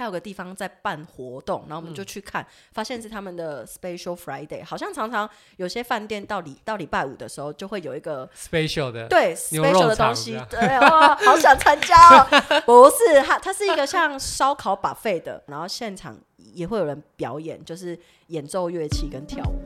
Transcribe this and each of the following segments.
它有个地方在办活动，然后我们就去看，发现是他们的 Special Friday， 好像常常有些饭店到礼拜五的时候就会有一个 special 的， 对牛 special 肉的东西， 肠对，哇，好想参加哦！不是，它是一个像烧烤 buffet 的，然后现场也会有人表演，就是演奏乐器跟跳舞。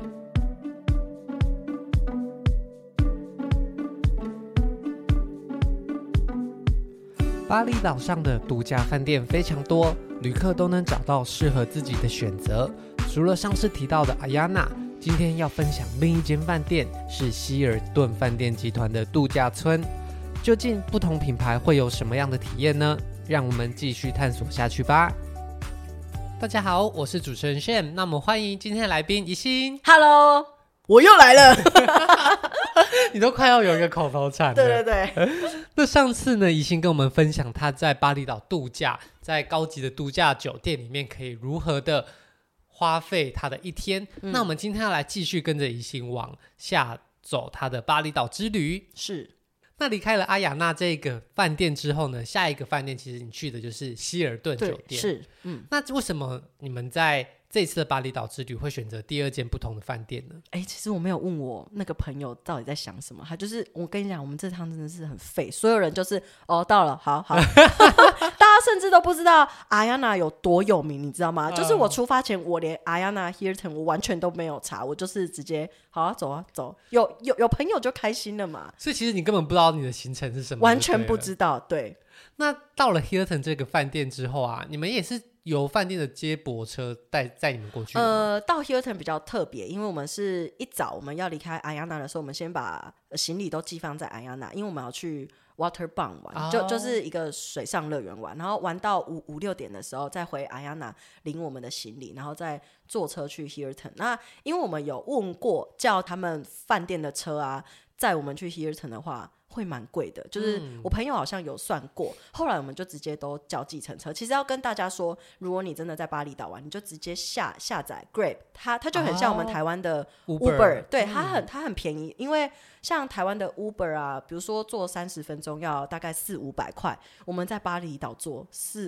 巴厘岛上的度假饭店非常多，旅客都能找到适合自己的选择。除了上次提到的阿亚娜，今天要分享另一间饭店是希尔顿饭店集团的度假村。究竟不同品牌会有什么样的体验呢？让我们继续探索下去吧。大家好，我是主持人 Sham， 那么欢迎今天的来宾宜心。 Hello， 我又来了。 你都快要有一个口头禅了。 对对对。 那上次呢，宜心跟我们分享他在巴厘岛度假，在高级的度假酒店里面可以如何的花费他的一天。那我们今天要来继续跟着宜心往下走他的巴厘岛之旅。 是。 那离开了阿雅娜这个饭店之后呢，下一个饭店其实你去的就是希尔顿酒店。 是。 那为什么你们在这次的巴厘岛之旅会选择第二间不同的饭店呢？ 其实我没有问我那个朋友到底在想什么，他就是我跟你讲，我们这趟真的是很废，所有人就是到了，好大家甚至都不知道阿亚娜有多有名，你知道吗？就是我出发前，我连阿亚娜 Hilton 我完全都没有查，我就是直接好啊，走啊走，有朋友就开心了嘛。 所以其实你根本不知道你的行程是什么， 完全不知道。对。 那到了 Hilton 这个饭店之后啊，你们也是由饭店的接驳车载你们过去的吗？ 到 Hilton 比较特别，因为我们是一早我们要离开阿亚娜的时候，我们先把行李都寄放在阿亚娜，因为我们要去 Waterbound 玩，就是一个水上乐园玩，然后玩到5、6点的时候再回阿亚娜领我们的行李，然后再坐车去 Hilton。那因为我们有问过叫他们饭店的车啊，载我们去 Hilton 的话会蛮贵的，就是我朋友好像有算过，后来我们就直接都叫计程车。其实要跟大家说，如果你真的在巴厘岛玩，你就直接下载 Grab， 它就很像我们台湾的 Uber， 对，它很便宜，因为像台湾的 Uber 啊，比如说坐30分钟要大概400-500块，我们在巴厘岛坐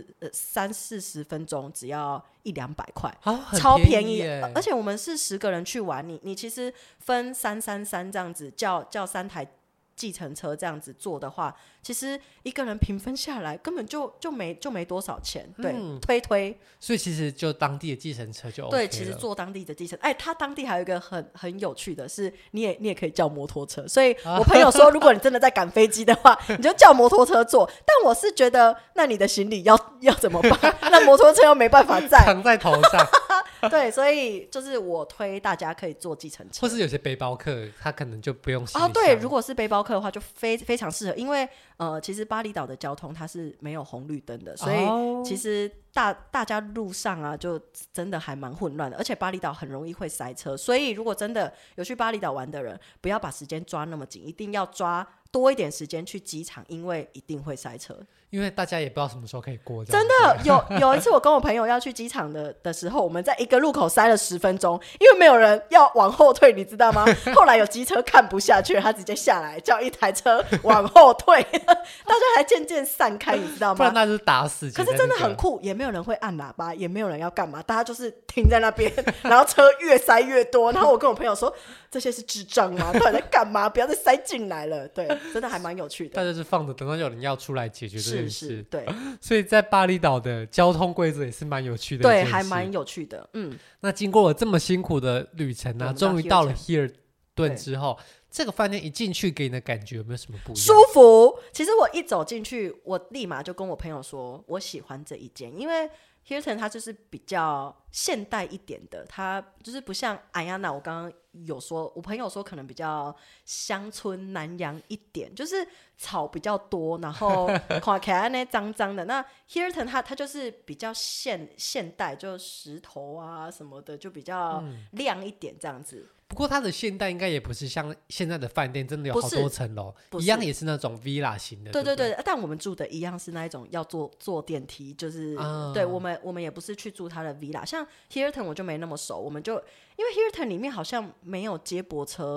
30-40分钟只要100-200块，超便宜。而且我们是10个人去玩，你其实分333这样子叫3台计程车这样子做的话，其实一个人平分下来根本就没多少钱。对，推， 所以其实就当地的计程车就 OK 了。 对，其实坐当地的计程，他当地还有一个很有趣的是，你也可以叫摩托车。所以我朋友说，如果你真的在赶飞机的话，你就叫摩托车坐。但我是觉得，那你的行李要怎么办？那摩托车又没办法载， 扛在头上。 对，所以就是我推大家可以坐计程车， 或是有些背包客他可能就不用行李箱。 对，如果是背包客的话就非常适合，因为其实巴厘岛的交通它是没有红绿灯的，所以其实大家路上啊就真的还蛮混乱的，而且巴厘岛很容易会塞车，所以如果真的有去巴厘岛玩的人，不要把时间抓那么紧，一定要抓多一点时间去机场，因为一定会塞车。 因为大家也不知道什么时候可以过， 真的有一次我跟我朋友要去机场的时候，我们在一个路口塞了10分钟，因为没有人要往后退，你知道吗？后来有机车看不下去，他直接下来叫一台车往后退，大家还渐渐散开，你知道吗？ 不然那就是打死。 可是真的很酷，也没有人会按喇叭，也没有人要干嘛，大家就是停在那边，然后车越塞越多，然后我跟我朋友说，这些是智障吗？到底在干嘛？不要再塞进来了。对，真的还蛮有趣的。 大家就是放着，等到有人要出来解决这件事。 是，对。 所以在巴厘岛的交通规则也是蛮有趣的， 对，还蛮有趣的。 那经过了这么辛苦的旅程啊，终于到了希尔顿之后，这个饭店一进去给你的感觉有没有什么不一样？ 舒服。其实我一走进去，我立马就跟我朋友说，我喜欢这一间，因为 Hilton 它就是比较现代一点的，它就是不像阿亚娜，我刚刚有说，我朋友说可能比较乡村南洋一点，就是草比较多，然后看起来那脏脏的。那 Hilton 它就是比较现代，就石头啊什么的，就比较亮一点这样子。 不过它的现代应该也不是像现在的饭店真的有好多层楼，一样也是那种 villa 型的。 对，但我们住的一样是那一种要坐电梯，就是对我们也不是去住它的 villa。像 Hilton 我就没那么熟，我们就因为 Hilton 里面好像没有接驳车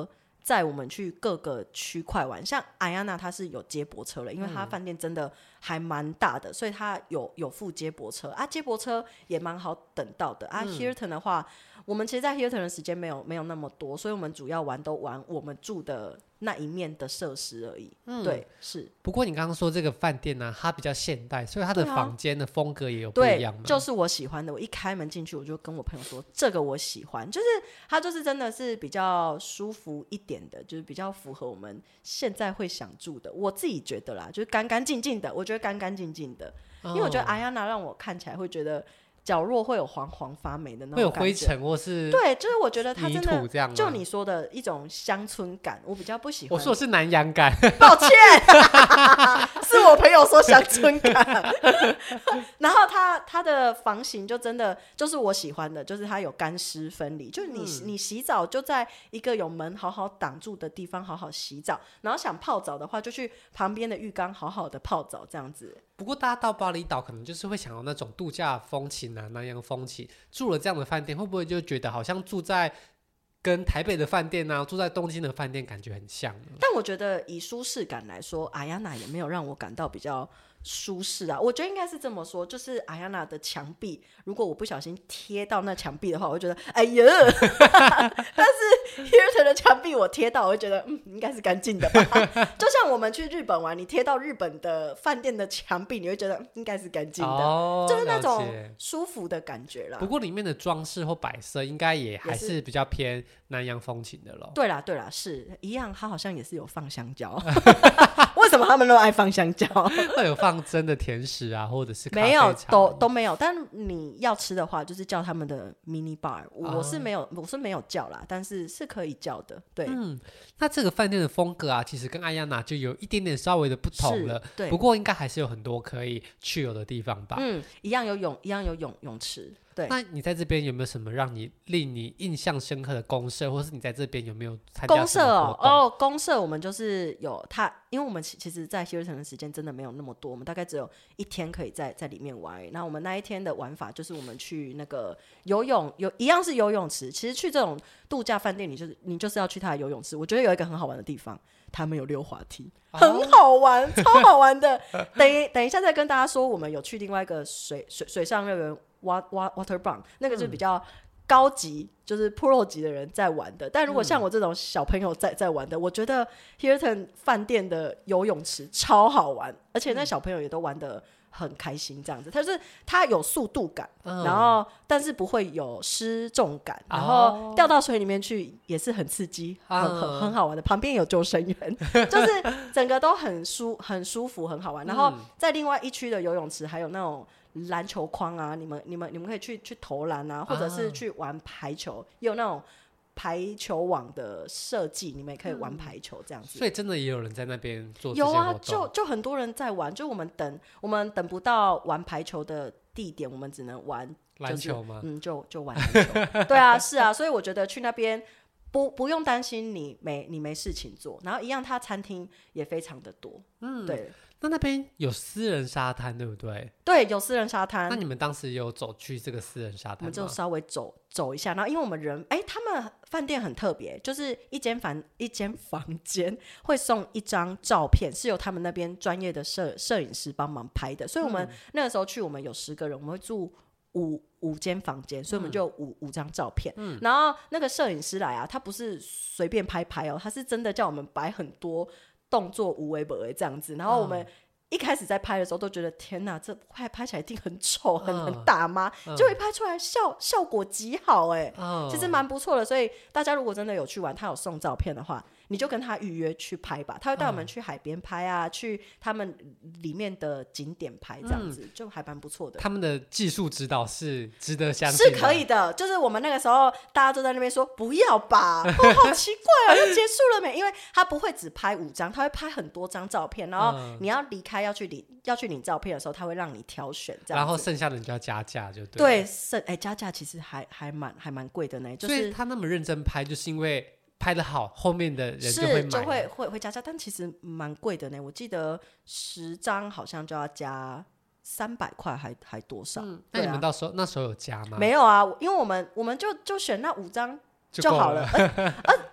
载我们去各个区块玩。像阿亚娜它是有接驳车了，因为它饭店真的还蛮大的，所以它有附接驳车啊，接驳车也蛮好等到的啊。Hilton 的话，我们其实在 Hilton 的时间没有那么多，所以我们主要都玩我们住的那一面的设施而已。对，是。 不过你刚刚说这个饭店呢，它比较现代，所以它的房间的风格也有不一样吗？ 对，就是我喜欢的。我一开门进去，我就跟我朋友说，这个我喜欢，就是它就是真的是比较舒服一点的，就是比较符合我们现在会想住的。我自己觉得啦，就是干干净净的，我觉得干干净净的，因为我觉得阿亚娜让我看起来会觉得角落会有黄黄发霉的那种感觉， 会有灰尘或是对，就是我觉得它真的这样就你说的一种乡村感，我比较不喜欢。 我说的是南洋感， 抱歉，是我朋友说乡村感。然后它的房型就真的就是我喜欢的，就是它有干湿分离，就是你洗澡就在一个有门好好挡住的地方好好洗澡，然后想泡澡的话就去旁边的浴缸好好的泡澡这样子。 不过大家到巴厘岛可能就是会想要那种度假风情啊，南洋风情，住了这样的饭店会不会就觉得好像住在跟台北的饭店啊，住在东京的饭店感觉很像呢？ 但我觉得以舒适感来说，阿亚娜也没有让我感到比较舒适啊。我觉得应该是这么说，就是阿亚娜的墙壁，如果我不小心贴到那墙壁的话，我会觉得哎呀。但是 Hilton 的墙壁我贴到，我会觉得应该是干净的吧。就像我们去日本玩，你贴到日本的饭店的墙壁，你会觉得应该是干净的，就是那种舒服的感觉啦。 不过里面的装饰或摆设应该也还是比较偏南洋风情的咯。 对啦，是一样，它好像也是有放香蕉。为什么他们都爱放香蕉？ 会有放真的甜食啊，或者是咖啡没有， 茶都没有。但你要吃的话，就是叫他们的 mini bar。我是没有叫啦，但是是可以叫的。对， 那这个饭店的风格啊，其实跟阿亚娜就有一点点稍微的不同了。 对， 不过应该还是有很多可以去游的地方吧？ 一样有泳池。对， 那你在这边有没有什么令你印象深刻的公社，或是你在这边有没有参加什么活动？ 公社我们就是有它，因为我们其实在 Hilton 的时间真的没有那么多，我们大概只有一天可以在里面玩。那我们那一天的玩法就是我们去那个游泳，一样是游泳池。其实去这种度假饭店，你就是要去它的游泳池。我觉得有一个很好玩的地方，他们有溜滑梯，很好玩，超好玩的。等一下再跟大家说，我们有去另外一个水上乐园。Water Bunk 那个就比较高级，就是 Pro 级的人在玩的。但如果像我这种小朋友在玩的，我觉得 Hilton 饭店的游泳池超好玩，而且那小朋友也都玩得很开心这样子。它有速度感，然后但是不会有失重感，然后掉到水里面去也是很刺激，很好玩的。旁边有救生员，就是整个都很舒服，很好玩。然后在另外一区的游泳池还有那种篮球框啊，你们可以去投篮啊，或者是去玩排球，也有那种排球网的设计，你们也可以玩排球这样子。 所以真的也有人在那边做这些活动？ 有啊，就很多人在玩。就我们等不到玩排球的地点，我们只能玩篮球吗？ 就玩篮球。对啊，是啊，所以我觉得去那边不用担心你没事情做，然后一样，它餐厅也非常的多。对。 那边有私人沙滩对不对？ 对，有私人沙滩。 那你们当时有走去这个私人沙滩吗？ 我们就稍微走一下，然后因为我们他们饭店很特别，就是一间房间会送一张照片，是由他们那边专业的摄影师帮忙拍的。所以我们那个时候去，我们有10个人，我们会住五间房间，所以我们就有五张照片。然后那个摄影师来啊，他不是随便拍哦，他是真的叫我们摆很多动作无为不为这样子。然后我们一开始在拍的时候都觉得天哪，这拍起来一定很丑，很大妈，就会拍出来效果极好其实蛮不错的。所以大家如果真的有去玩，他有送照片的话，你就跟他预约去拍吧，他会带我们去海边拍啊，去他们里面的景点拍，这样子就还蛮不错的。 他们的技术指导是值得相信的， 是可以的。就是我们那个时候大家都在那边说不要吧，好奇怪要结束了没？因为他不会只拍5张，他会拍很多张照片，然后你要离开要去领照片的时候，他会让你挑选这样子， 然后剩下的你就要加价就对了。 对，加价其实还蛮贵的呢。 所以他那么认真拍，就是因为拍得好，后面的人就会买， 会加价，但其实蛮贵的呢。我记得10张好像就要加300块，还多少？ 那你们那时候有加吗？ 没有啊，因为我们就选那5张就好了。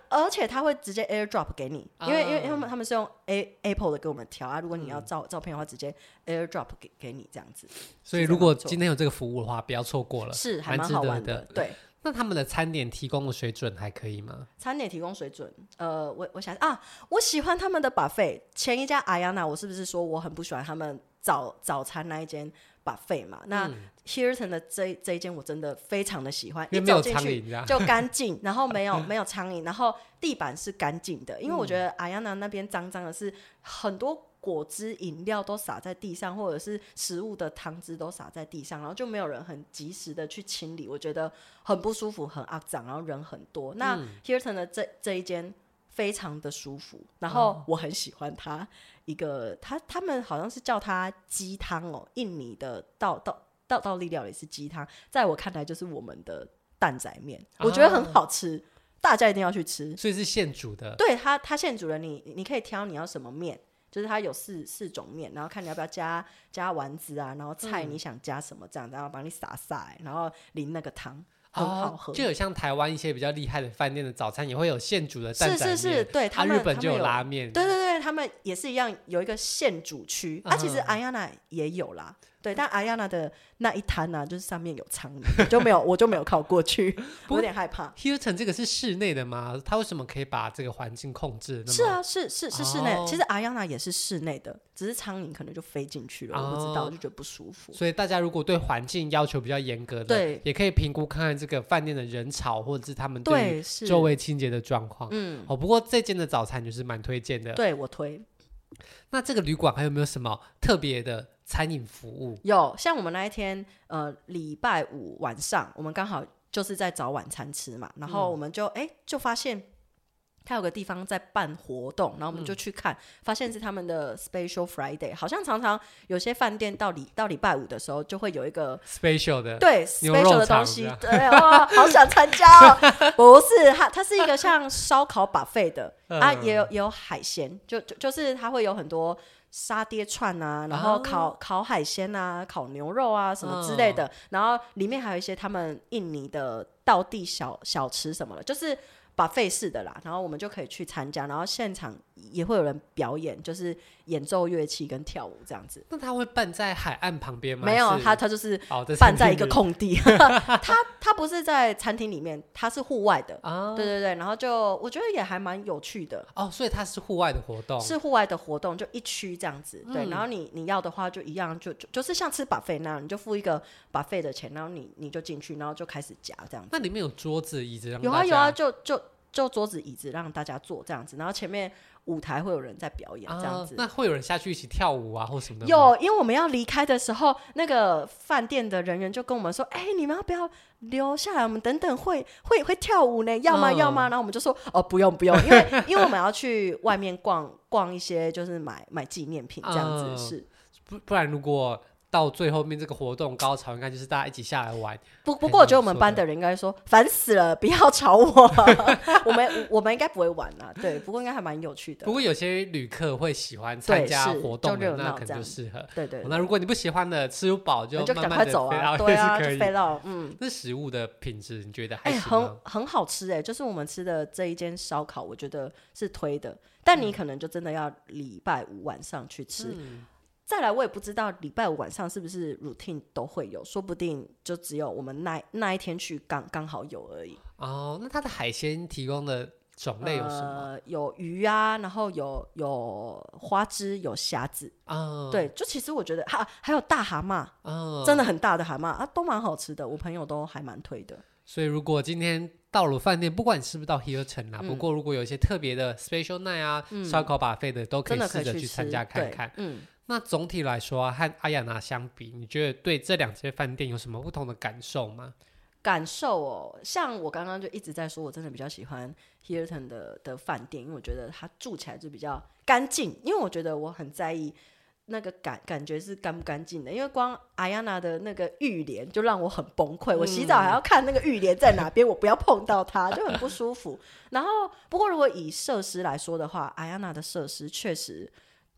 而且他会直接 AirDrop 给你，因为他们是用 Apple 的给我们调啊，如果你要照片的话，直接 AirDrop 给你这样子。 所以如果今天有这个服务的话，不要错过了， 是还蛮好玩的。对， 那他们的餐点提供的水准还可以吗？ 餐点提供水准，我想啊，我喜欢他们的 buffet。前一家 Ayana， 我是不是说我很不喜欢他们早餐那一间 buffet 嘛？那 Hilton 的这一间我真的非常的喜欢， 因为没有苍蝇， 就干净，然后没有苍蝇，然后地板是干净的。因为我觉得 Ayana 那边脏脏的是很多果汁饮料都洒在地上，或者是食物的汤汁都洒在地上，然后就没有人很及时的去清理，我觉得很不舒服，很肮脏，然后人很多。那 Hilton 的这一间非常的舒服，然后我很喜欢它一个，他们好像是叫它鸡汤哦，印尼的道地料理是鸡汤，在我看来就是我们的蛋仔面，我觉得很好吃，大家一定要去吃。 所以是现煮的？对， 它现煮的，你可以挑你要什么面，就是它有四种面，然后看你要不要加丸子啊，然后菜你想加什么这样，然后帮你撒，然后淋那个汤。很好喝， 就有像台湾一些比较厉害的饭店的早餐也会有现煮的蛋仔面， 是，对， 日本就有拉面， 对，他们也是一样有一个现煮区，其实 Ayana 也有啦，对，但 Ayana 的那一摊啊，就是上面有苍蝇，我就没有靠过去，我有点害怕。 Hilton 这个是室内的吗？他为什么可以把这个环境控制？ 是啊，是室内，其实 Ayana 也是室内的，只是苍蝇可能就飞进去了，我不知道，我就觉得不舒服。所以大家如果对环境要求比较严格的，对，也可以评估看看这个饭店的人潮，或者是他们对周围清洁的状况。不过这间的早餐就是蛮推荐的， 对，我推。 那这个旅馆还有没有什么特别的餐饮服务？ 有，像我们那一天礼拜五晚上，我们刚好就是在找晚餐吃嘛，然后我们就发现他有个地方在办活动，然后我们就去看，发现是他们的 Special Friday， 好像常常有些饭店到礼拜五的时候就会有一个 special 的， 对 special 的东西，对，哇，好想参加哦！不是，它是一个像烧烤 buffet 的也有海鲜，就是它会有很多沙爹串啊，然后烤海鲜啊，烤牛肉啊什么之类的，然后里面还有一些他们印尼的道地小吃什么的，就是buffet式的啦，然后我们就可以去参加，然后现场也会有人表演，就是演奏乐器跟跳舞这样子。 那他会办在海岸旁边吗？ 没有，他就是办在一个空地。他不是在餐厅里面，他是户外的。对，然后就我觉得也还蛮有趣的。 所以它是户外的活动， 是户外的活动，就一区这样子。对，然后你要的话就一样，就是像吃 buffet 那样，你就付一个 buffet 的钱，然后你就进去，然后就开始夹这样子。 那里面有桌子椅子让大家？有啊，就桌子椅子让大家坐这样子，然后前面舞台会有人在表演这样子。 那会有人下去一起跳舞啊或什么的吗？ 有，因为我们要离开的时候，那个饭店的人员就跟我们说：“你们要不要留下来？我们等等会跳舞呢，要吗？要吗？”然后我们就说：“不用，因为我们要去外面逛一些，就是买纪念品这样子。是不然如果到最后面这个活动高潮，应该就是大家一起下来玩。 不过我觉得我们班的人应该说烦死了，不要吵我。我们应该不会玩啦，对。不过应该还蛮有趣的。 不过有些旅客会喜欢参加活动的，那可能就适合。 对。 那如果你不喜欢的，吃饱就慢慢的飞到， 对啊，就飞到。 那食物的品质你觉得还行吗？ 很好吃就是我们吃的这一间烧烤，我觉得是推的。但你可能就真的要礼拜五晚上去吃。再来，我也不知道礼拜五晚上是不是 routine 都会有，说不定就只有我们那一天去刚好有而已。 那它的海鲜提供的种类有什么？ 有鱼啊，然后有花枝，有虾子。对，就其实我觉得还有大蛤蟆，真的很大的蛤蟆都蛮好吃的，我朋友都还蛮推的。 所以如果今天到了饭店，不管你是不是到 Hilton 不过如果有一些特别的 special night 啊，烧烤 buffet 的都可以试着去参加看看。那总体来说和阿雅娜相比，你觉得对这两间饭店有什么不同的感受吗？ 感受像我刚刚就一直在说，我真的比较喜欢 Hilton 的饭店，因为我觉得它住起来就比较干净，因为我觉得我很在意那个感觉是干不干净的，因为光阿雅娜的那个浴帘就让我很崩溃，我洗澡还要看那个浴帘在哪边，我不要碰到它，就很不舒服。然后不过如果以设施来说的话，阿雅娜的设施确实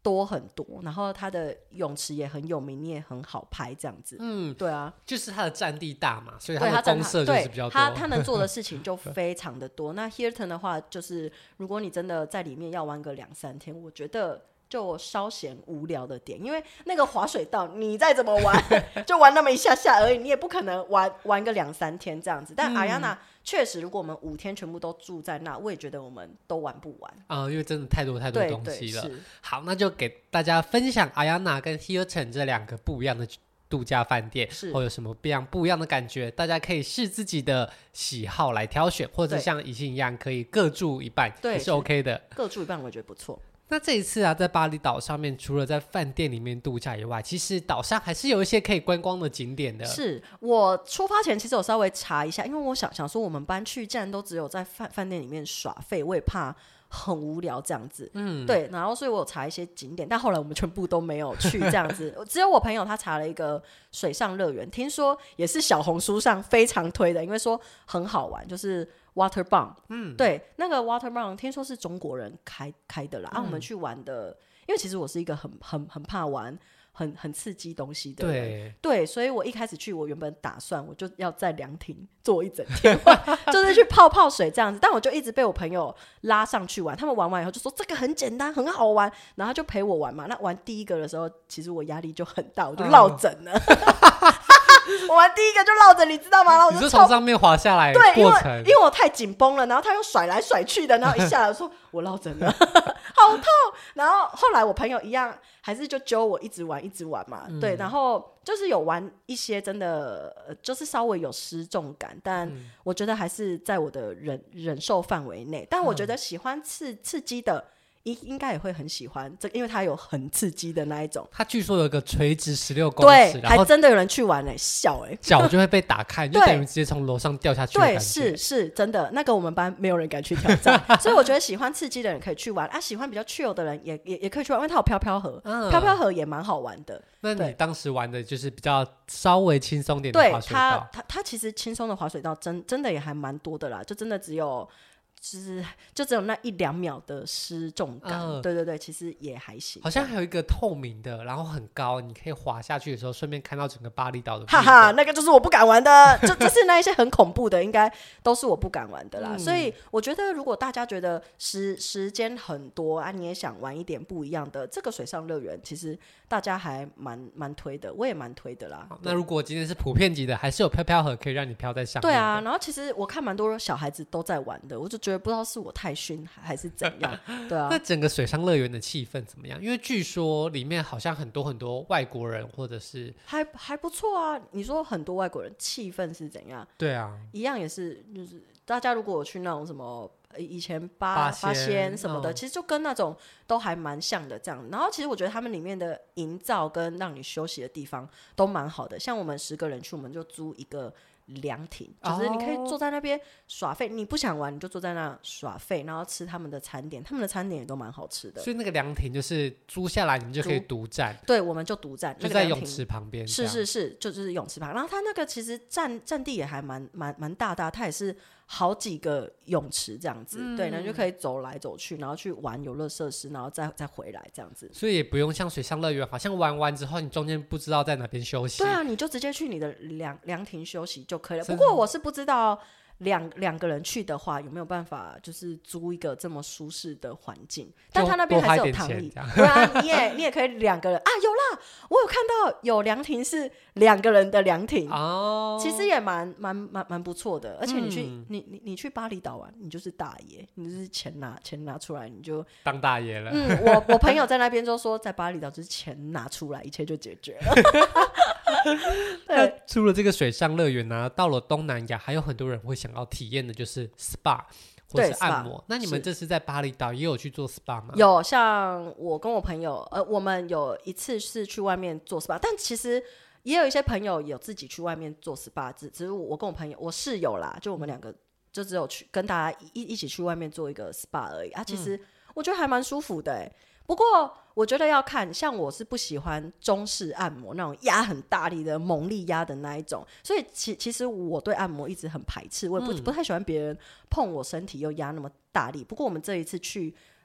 多很多，然后它的泳池也很有名，你也很好拍这样子。对啊， 就是它的占地大嘛，所以它的公设就是比较多， 它能做的事情就非常的多。那 Hilton 的话，就是如果你真的在里面要玩个2-3天，我觉得就稍显无聊的点，因为那个滑水道你再怎么玩就玩那么一下下而已，你也不可能玩个2-3天这样子。但Ayana确实如果我们5天全部都住在那，我也觉得我们都玩不完因为真的太多东西了。好，那就给大家分享 Ayana 跟 Hilton 这2个不一样的度假饭店会有什么不一样的感觉，大家可以视自己的喜好来挑选，或者像以信一样可以各住一半也是 OK 的， 各住一半我觉得不错。 那这一次啊，在巴厘岛上面，除了在饭店里面度假以外，其实岛上还是有一些可以观光的景点的。 是我出发前其实有稍微查一下，因为我想说我们搬去既然都只有在饭店里面耍废，我也怕很无聊这样子。对，然后所以我有查一些景点，但后来我们全部都没有去这样子。只有我朋友他查了一个水上乐园，听说也是小红书上非常推的，因为说很好玩，就是Water Bond。对，那个 Water Bond 听说是中国人开的啦。我们去玩的，因为其实我是一个很怕玩很刺激东西的人，对，所以我一开始去，我原本打算我就要在凉亭坐一整天就是去泡水这样子，但我就一直被我朋友拉上去玩，他们玩完以后就说这个很简单很好玩，然后他就陪我玩嘛。那玩第一个的时候其实我压力就很大，我就落枕了我玩第一个就落枕，你知道吗？然后我就你是从上面滑下来的过程， 因为我太紧绷了，然后他又甩来甩去的，然后一下来我说我落枕了好痛。然后后来我朋友一样还是就揪我一直玩嘛。对，然后就是有玩一些真的就是稍微有失重感，但我觉得还是在我的忍受范围内。但我觉得喜欢刺激的应该也会很喜欢这个，因为它有很刺激的那一种。 它据说有一个垂直16公尺， 对，还真的有人去玩笑脚就会被打开就等于直接从楼上掉下去的感觉。 对，是真的，那个我们班没有人敢去挑战所以我觉得喜欢刺激的人可以去玩喜欢比较 chill 的人也可以去玩，因为它有飘飘河，飘飘河也蛮好玩的。 那你当时玩的就是比较稍微轻松点的滑水道？ 对，它其实轻松的滑水道真的也还蛮多的啦，就真的只有那1-2秒的失重感。对，其实也还行。 好像还有一个透明的，然后很高，你可以滑下去的时候顺便看到整个巴厘岛的。 哈哈，那个就是我不敢玩的就是那一些很恐怖的应该都是我不敢玩的啦。所以我觉得如果大家觉得时间很多你也想玩一点不一样的，这个水上乐园其实大家还蛮推的，我也蛮推的啦。 那如果今天是普遍级的，还是有飘飘河可以让你飘在上面。 对啊，然后其实我看蛮多小孩子都在玩的，我就觉得不知道是我太逊还是怎样对啊。 那整个水上乐园的气氛怎么样？因为据说里面好像很多外国人，或者是还不错啊。你说很多外国人，气氛是怎样？ 对啊， 一样也是，就是大家如果有去那种什么以前八仙什么的其实就跟那种都还蛮像的这样。然后其实我觉得他们里面的营造跟让你休息的地方都蛮好的，像我们10个人去，我们就租一个凉亭，就是你可以坐在那边耍废，你不想玩你就坐在那耍废，然后吃他们的餐点，他们的餐点也都蛮好吃的。 所以那个凉亭就是租下来你们就可以独占？ 对，我们就独占， 就在泳池旁边。 是，就是泳池旁，然后它那个其实占地也还蛮大的，它也是好几个泳池这样子。对，然后就可以走来走去，然后去玩游乐设施，然后再回来这样子。 所以也不用像水上乐园，好像玩完之后你中间不知道在哪边休息。 对啊，你就直接去你的凉亭休息就可以了。不过我是不知道两个人去的话有没有办法就是租一个这么舒适的环境，但他那边还是有躺椅。对啊，你也可以2个人有啦，我有看到有凉亭是2个人的凉亭其实也蛮不错的。而且你去巴厘岛玩，你就是大爷，你就是钱拿出来你就当大爷了。 我朋友在那边就说在巴厘岛就是钱拿出来一切就解决了那除了这个水上乐园到了东南亚还有很多人会想要体验的就是 SPA 或是按摩。那你们这次在巴厘岛也有去做 SPA 吗？ 有，像我跟我朋友我们有一次是去外面做 SPA， 但其实也有一些朋友有自己去外面做 SPA， 只是我跟我朋友我室友啦，就我们2个就只有去跟大家一起去外面做一个 SPA 而已其实我觉得还蛮舒服的不过我觉得要看，像我是不喜欢中式按摩那种压很大力的猛力压的那一种，所以其实我对按摩一直很排斥，我也不太喜欢别人碰我身体又压那么大力。不过我们这一次去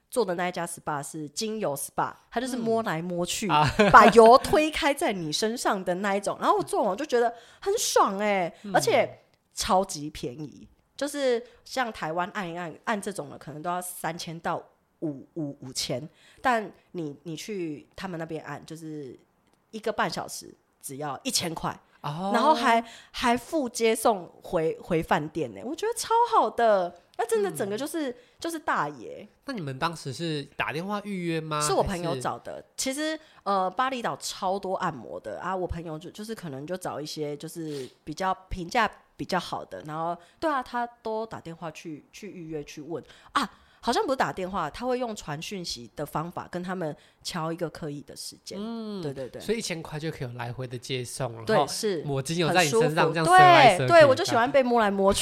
做的那一家 SPA 是精油 SPA， 它就是摸来摸去，把油推开在你身上的那一种。然后我做完我就觉得很爽而且超级便宜，就是像台湾按一按这种的，可能都要3000到5000，但你去他们那边按，就是1个半小时只要1000块。然后还附接送回饭店呢，我觉得超好的。那真的整个就是大爷。 那你们当时是打电话预约吗？ 是我朋友找的。其实巴厘岛超多按摩的啊，我朋友就是可能就找一些就是比较评价比较好的，然后对啊，他都打电话去预约去问啊。好像不是打电话，他会用传讯息的方法跟他们敲一个可以的时间。对对对， 所以1000块就可以有来回的接送， 对，是抹精油在你身上这样塞来塞去。对，我就喜欢被摸来摸去。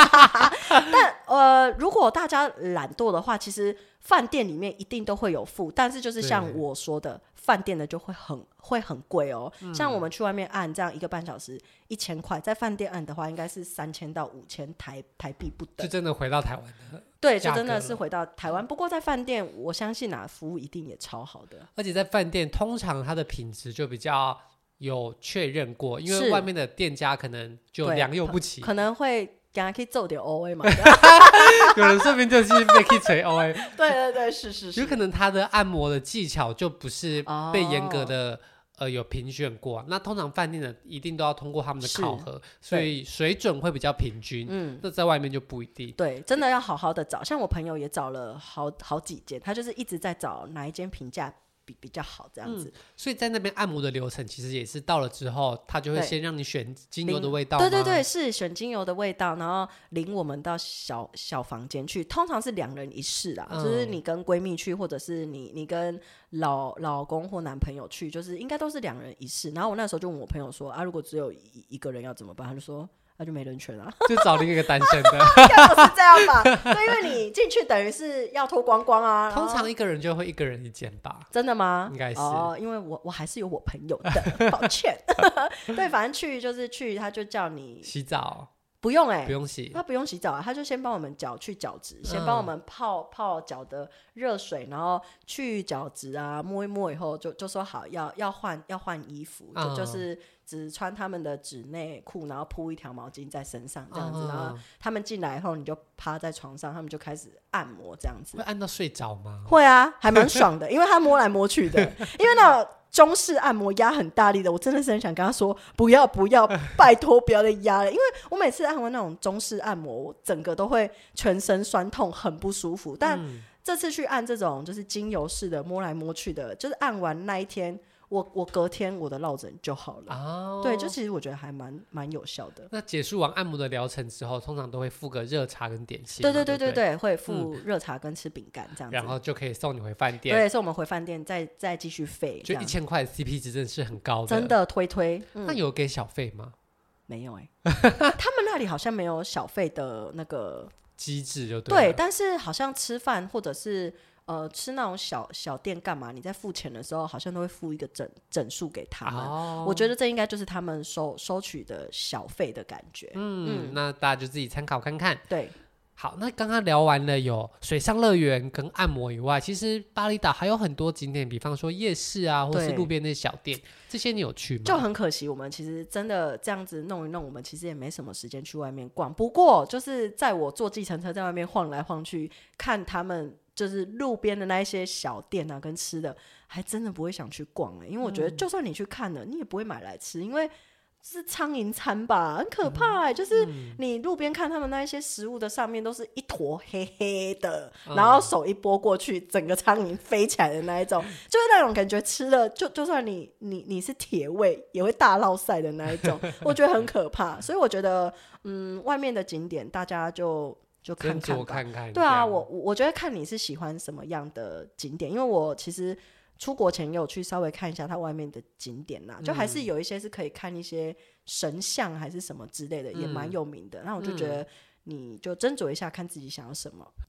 但如果大家懒惰的话，其实饭店里面一定都会有附，但是就是像我说的，饭店的就会很贵哦。像我们去外面按这样1个半小时1000块，在饭店按的话应该是3000到5000台币不等， 就真的回到台湾的。 对，就真的是回到台湾。不过在饭店，我相信服务一定也超好的。 而且在饭店，通常它的品质就比较有确认过，因为外面的店家可能就良莠不齐， 可能会给他可以做点 OA 嘛。 有人顺便就是被可以捶 OA。对对对，是。 有可能他的按摩的技巧就不是被严格的。有评选过，那通常饭店的一定都要通过他们的考核，所以水准会比较平均。那在外面就不一定。 对，真的要好好的找。像我朋友也找了好几间，他就是一直在找哪一间评价比较好这样子。 所以在那边按摩的流程其实也是到了之后，他就会先让你选精油的味道吗？ 对对对，是选精油的味道，然后领我们到小房间去，通常是2人1室啦，就是你跟闺蜜去，或者是你跟老公或男朋友去，就是应该都是2人1室。然后我那时候就问我朋友说啊，如果只有一个人要怎么办？他就说那就没人权啊， 就找另一个单身的。 应该不是这样吧？对，因为你进去等于是要脱光光啊。 通常一个人就会1个人1间吧？ 真的吗？ 应该是因为我还是有我朋友的，抱歉。对，反正去，他就叫你洗澡。 不用不用洗， 他不用洗澡他就先帮我们去角质，先帮我们泡脚的热水，然后去角质啊，摸一摸以后就说好要换衣服，就是只穿他们的纸内裤，然后铺一条毛巾在身上这样子，然后他们进来以后你就趴在床上，他们就开始按摩这样子。 会按到睡着吗？ 会啊，还蛮爽的，因为他摸来摸去的，因为那中式按摩压很大力的，我真的是很想跟他说不要拜托不要再压了，因为我每次按完那种中式按摩，我整个都会全身酸痛，很不舒服。但这次去按这种就是精油式的摸来摸去的，就是按完那一天我隔天我的落枕就好了。对，就其实我觉得还蛮有效的。 那结束完按摩的疗程之后，通常都会附个热茶跟点心。 对，会附热茶跟吃饼干这样子， 然后就可以送你回饭店。 对，送我们回饭店再继续费。 就1000块 CP 值真的是很高的， 真的推。 那有给小费吗？ 没有他们那里好像没有小费的那个机制就对了。 对，但是好像吃饭或者是吃那种小店干嘛，你在付钱的时候好像都会付一个整数给他们。我觉得这应该就是他们收取的小费的感觉。 那大家就自己参考看看。 对， 好，那刚刚聊完了有水上乐园跟按摩以外，其实巴厘岛还有很多景点，比方说夜市啊，或是路边的小店，这些你有去吗？ 就很可惜，我们其实真的这样子弄一弄，我们其实也没什么时间去外面逛。不过就是在我坐计程车在外面晃来晃去，看他们就是路边的那一些小店啊跟吃的，还真的不会想去逛因为我觉得就算你去看了，你也不会买来吃，因为是苍蝇餐吧，很可怕就是你路边看他们那一些食物的上面都是一坨黑黑的，然后手一拨过去，整个苍蝇飞起来的那一种，就是那种感觉吃了就算你是铁胃也会大落晒的那一种，我觉得很可怕。所以我觉得外面的景点大家就看看吧。 看对啊，我觉得看你是喜欢什么样的景点，因为我其实出国前有去稍微看一下它外面的景点啦，就还是有一些是可以看一些神像还是什么之类的，也蛮有名的。那我就觉得你就斟酌一下，看自己想要什么。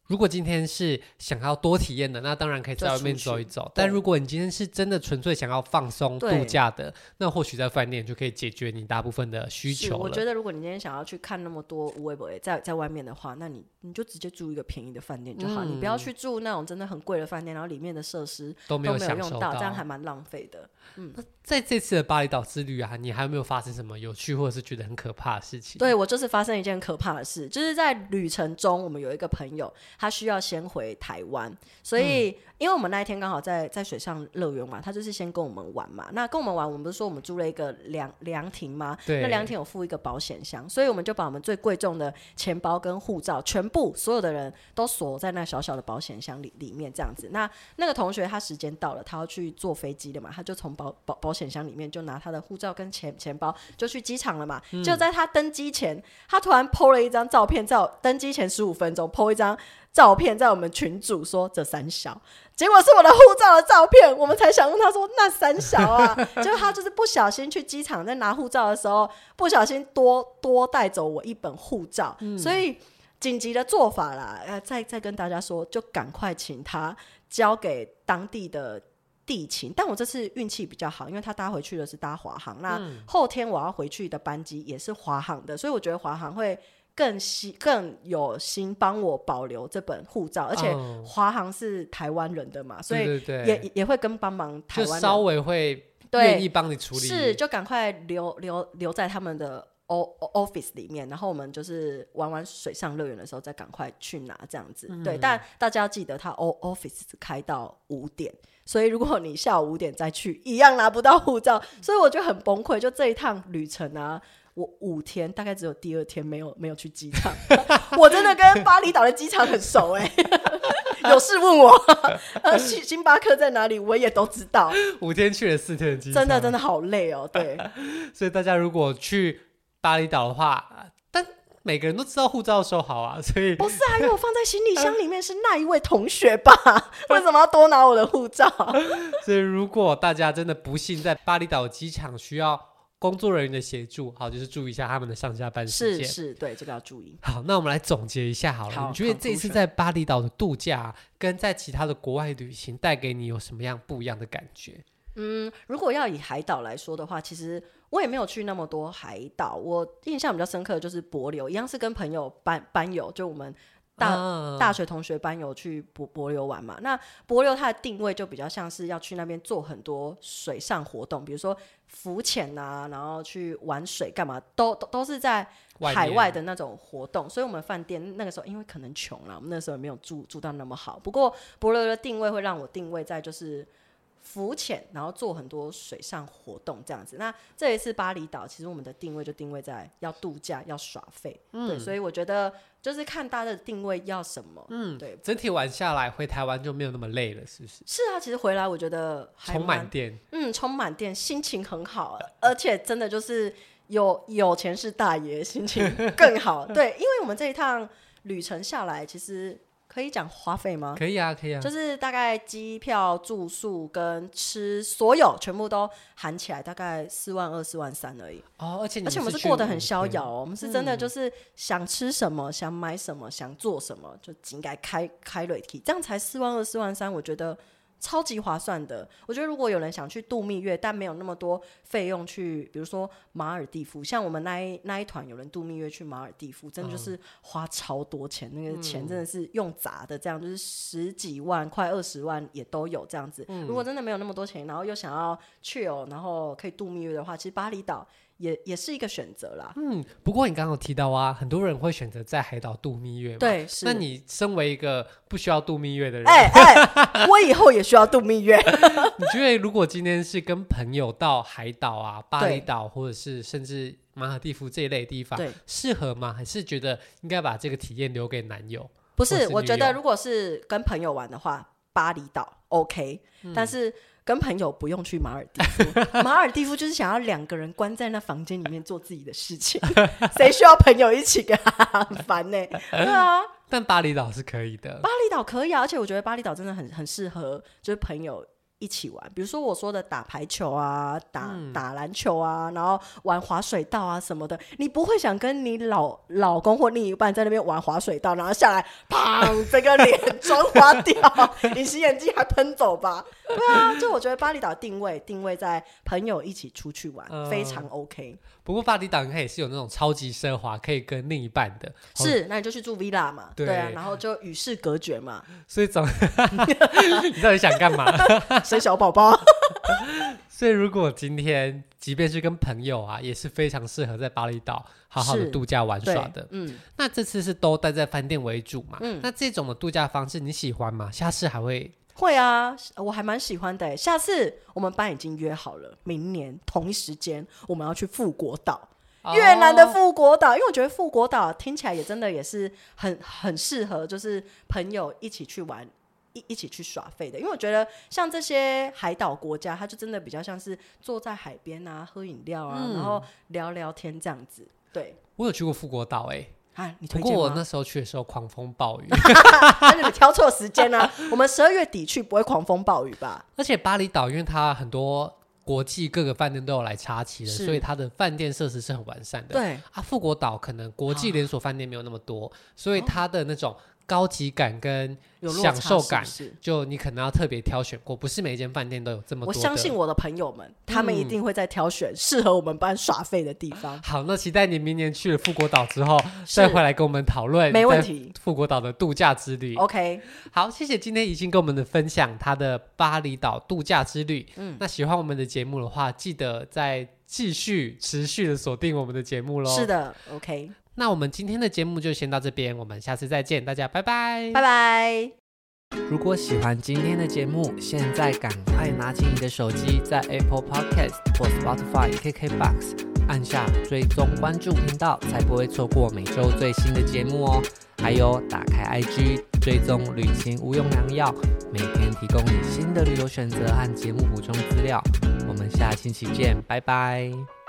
如果今天是想要多体验的，那当然可以在外面走一走，但如果你今天是真的纯粹想要放松度假的，那或许在饭店就可以解决你大部分的需求了。 我觉得如果你今天想要去看那么多无微不微在外面的话，那你就直接住一个便宜的饭店就好，你不要去住那种真的很贵的饭店，然后里面的设施都没有用到， 享受到， 这样还蛮浪费的。 在这次的巴厘岛之旅啊，你还有没有发生什么有趣或者是觉得很可怕的事情？ 对，我就是发生一件可怕的事，就是在旅程中我们有一个朋友他需要先回台湾，所以因为我们那一天刚好在水上乐园玩，他就是先跟我们玩嘛。那跟我们玩，我们不是说我们租了一个凉亭吗？那凉亭有附一个保险箱，所以我们就把我们最贵重的钱包跟护照全部所有的人都锁在那小小的保险箱里面这样子。那个同学他时间到了，他要去坐飞机的嘛，他就从保险箱里面就拿他的护照跟钱包就去机场了嘛。就在他登机前，他突然 po 了一张照片，在我登机前15分钟 po 一张照片在我们群组说这三小，结果是我的护照的照片，我们才想问他说那三小啊，结果他就是不小心去机场在拿护照的时候不小心多带走我一本护照，所以紧急的做法啦，再跟大家说，就赶快请他交给当地的地勤。但我这次运气比较好，因为他搭回去的是搭华航，那后天我要回去的班机也是华航的，所以我觉得华航会更有心帮我保留这本护照，而且华航是台湾人的嘛，所以也会跟帮忙台湾人， 就稍微会愿意帮你处理， 是就赶快留在他们的office 里面，然后我们就是玩水上乐园的时候再赶快去拿这样子。对，但大家要记得他 office 只开到5点，所以如果你下午5点再去一样拿不到护照，所以我就很崩溃。就这一趟旅程啊，我5天大概只有第2天没有去机场我真的跟巴厘岛的机场很熟有事问我星巴克在哪里我也都知道。 5天去了4天的机场， 真的好累哦。对所以大家如果去巴厘岛的话，但每个人都知道护照收好啊，所以不是啊，因为我放在行李箱里面是那一位同学吧为什么要多拿我的护照所以如果大家真的不幸在巴厘岛机场需要工作人员的协助，好，就是注意一下他们的上下班时间， 是对，这个要注意。 好，那我们来总结一下好了，你觉得这一次在巴厘岛的度假跟在其他的国外旅行带给你有什么样不一样的感觉？ 如果要以海岛来说的话，其实我也没有去那么多海岛，我印象比较深刻的就是帛琉，一样是跟朋友班友，就我们大学同学班友去帛琉玩嘛。那帛琉它的定位就比较像是要去那边做很多水上活动，比如说浮潜啊，然后去玩水干嘛，都是在海外的那种活动。所以我们饭店那个时候因为可能穷了，我们那时候也没有住到那么好。不过帛琉的定位会让我定位在就是浮潜，然后做很多水上活动这样子。那这一次巴厘岛其实我们的定位就定位在要度假要耍废，对，所以我觉得就是看大家的定位要什么。对， 整体玩下来回台湾就没有那么累了，是不是？ 是啊，其实回来我觉得还充满电， 充满电，心情很好，而且真的就是有钱是大爷，心情更好对，因为我们这一趟旅程下来其实可以讲花费吗？ 可以啊，可以啊， 就是大概机票、住宿跟吃所有全部都含起来，大概42000、43000而已。 而且我们是过得很逍遥我们是真的就是想吃什么、想买什么、想做什么，就应该开瑞体，这样才42000、43000，我觉得超级划算的。我觉得如果有人想去度蜜月，但没有那么多费用去，比如说马尔地夫，像我们那一团有人度蜜月去马尔地夫，真的就是花超多钱，那个钱真的是用砸的，这样就是10几万、快20万也都有这样子。如果真的没有那么多钱，然后又想要chill，然后可以度蜜月的话，其实巴厘岛也是一个选择啦。 不过你刚刚有提到啊，很多人会选择在海岛度蜜月嘛。 对，是。 那你身为一个不需要度蜜月的人， 我以后也需要度蜜月。 你觉得如果今天是跟朋友到海岛啊、巴厘岛，或者是甚至马尔地夫这一类地方，适合吗？还是觉得应该把这个体验留给男友？ 不是，我觉得如果是跟朋友玩的话，巴厘岛 OK，但是跟朋友不用去马尔地夫马尔地夫就是想要2个人关在那房间里面做自己的事情谁需要朋友一起跟他很烦呢对啊， 但巴厘岛是可以的， 巴厘岛可以啊，而且我觉得巴厘岛真的很适合就是朋友一起玩，比如说我说的打排球啊，打篮球啊，然后玩滑水道啊什么的，你不会想跟你老公或另一半在那边玩滑水道，然后下来砰，整个脸妆花掉，隐形眼镜还喷走吧？对啊，就我觉得巴厘岛定位在朋友一起出去玩，非常 OK。 不过巴厘岛也是有那种超级奢华可以跟另一半的， 是，那你就去住 villa 嘛， 对啊，然后就与世隔绝嘛。 所以你到底想干嘛？ 生小宝宝。 所以如果今天即便是跟朋友啊，也是非常适合在巴厘岛好好的度假玩耍的。那这次是都待在饭店为主嘛？那这种的度假方式你喜欢吗？下次还会啊，我还蛮喜欢的。下次我们班已经约好了，明年同一时间我们要去富国岛。越南的富国岛，因为我觉得富国岛听起来也真的也是很适合，就是朋友一起去玩，一起去耍废的。因为我觉得像这些海岛国家，它就真的比较像是坐在海边啊，喝饮料啊，然后聊聊天这样子。对， 我有去过富国岛你推荐吗？ 不过我那时候去的时候狂风暴雨。 但是你挑错时间啊！我们12月底去不会狂风暴雨吧？ 而且巴厘岛因为它很多国际各个饭店都有来插旗的，所以它的饭店设施是很完善的。 对啊，富国岛可能国际连锁饭店没有那么多，所以它的那种高级感跟享受感，就你可能要特别挑选过，不是每一间饭店都有这么多的。 我相信我的朋友们，他们一定会在挑选适合我们班耍废的地方。 好，那期待你明年去了富国岛之后，再回来跟我们讨论。 没问题。 富国岛的度假之旅。 OK， 好，谢谢今天怡欣跟我们的分享，他的巴厘岛度假之旅。那喜欢我们的节目的话，记得再继续持续的锁定我们的节目咯。 是的 ，OK。 那我们今天的节目就先到这边，我们下次再见，大家拜拜， 拜拜。 如果喜欢今天的节目，现在赶快拿起你的手机，在 Apple Podcast 或 Spotify、KKBox 按下追踪关注频道，才不会错过每周最新的节目哦。还有打开 IG 追踪旅行无用良药，每天提供你新的旅游选择和节目补充资料。我们下星期见，拜拜。